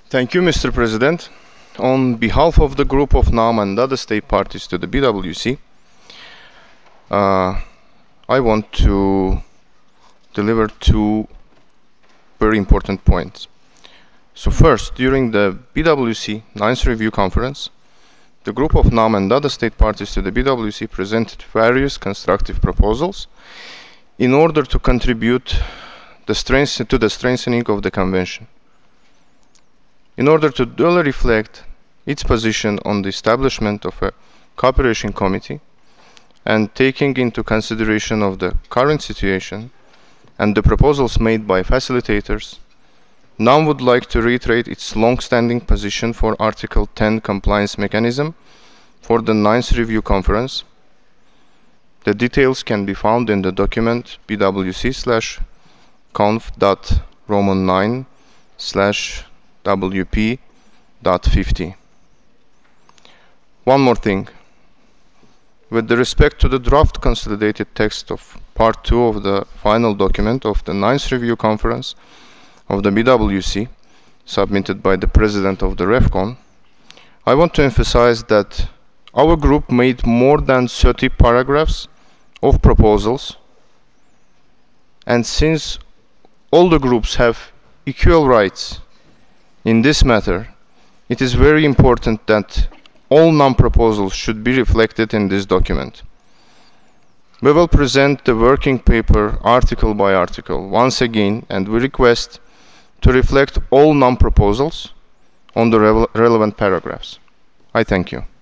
Thank you, Mr. President. On behalf of the group of NAM and other state parties to the BWC, I want to deliver two very important points. So first, during the BWC 9th Review Conference, the group of NAM and other state parties to the BWC presented various constructive proposals in order to contribute to the strengthening of the Convention. In order to duly reflect its position on the establishment of a cooperation committee and taking into consideration of the current situation and the proposals made by facilitators, NAM would like to reiterate its long-standing position for Article 10 compliance mechanism for the 9th Review Conference. The details can be found in the document bwc/conf.roman9/WP.50. One more thing. With respect to the draft consolidated text of Part 2 of the final document of the 9th Review Conference of the BWC, submitted by the President of the REFCON, I want to emphasize that our group made more than 30 paragraphs of proposals, and since all the groups have equal rights in this matter, it is very important that all non-proposals should be reflected in this document. We will present the working paper article by article once again, and we request to reflect all non-proposals on the relevant paragraphs. I thank you.